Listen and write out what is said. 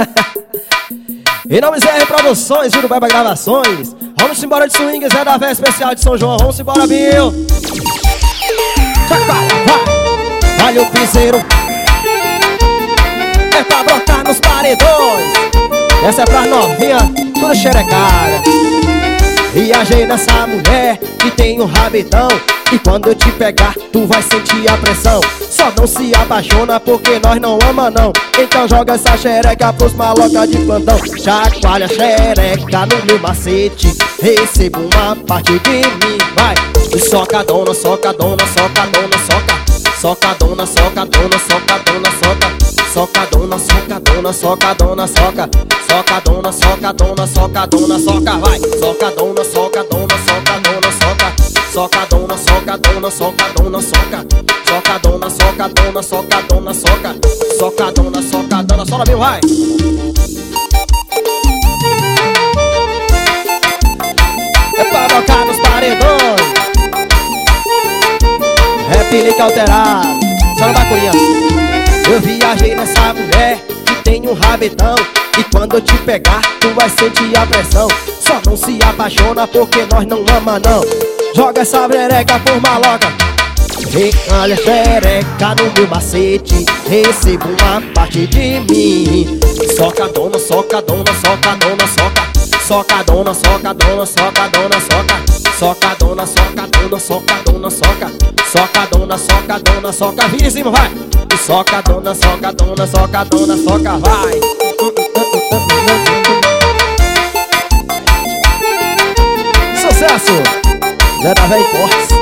Em nome de ZR Produções, Urubeba Gravações. Vamos embora de swing, Zé da Véia Especial de São João. Vamos embora, Bill. Chacoalha, vai. Vai o piseiro. É pra brotar nos paredões. Essa é pra novinha, toda xerecada. Viajei nessa mulher que tem um rabetão, e quando eu te pegar, tu vai sentir a pressão. Só não se apaixona porque nós não ama não. Então joga essa xereca pros maloca de plantão. Chacoalha a xereca no meu macete, recebo uma parte de mim, vai. Socadona, socadona, socadona, soca. Socadona, socadona, socadona, soca. Socadona, socadona, socadona, soca. Socadona, socadona, socadona, soca, vai. Socadona, socadona, socadona, soca. Socadona, socadona, socadona, soca. Socadona, socadona, socadona, soca. Socadona, socadona, sola meu, vai. É pra tocar nos paredões. Replique alterado, só não vai cunhando. Eu viajei nessa mulher que tem um rabetão, e quando eu te pegar, tu vai sentir a pressão. Só não se apaixona porque nós não ama não. Joga essa brereca por maloca. Olha a xereca no meu macete, recebo uma parte de mim. Socadona, socadona, socadona, soca. Socadona, socadona, socadona, soca. Socadona, socadona, socadona, soca. Socadona, socadona, soca. Vizinho, vai. Socadona, socadona, socadona, soca, vai. Sucesso! Zé da Véia Cortes.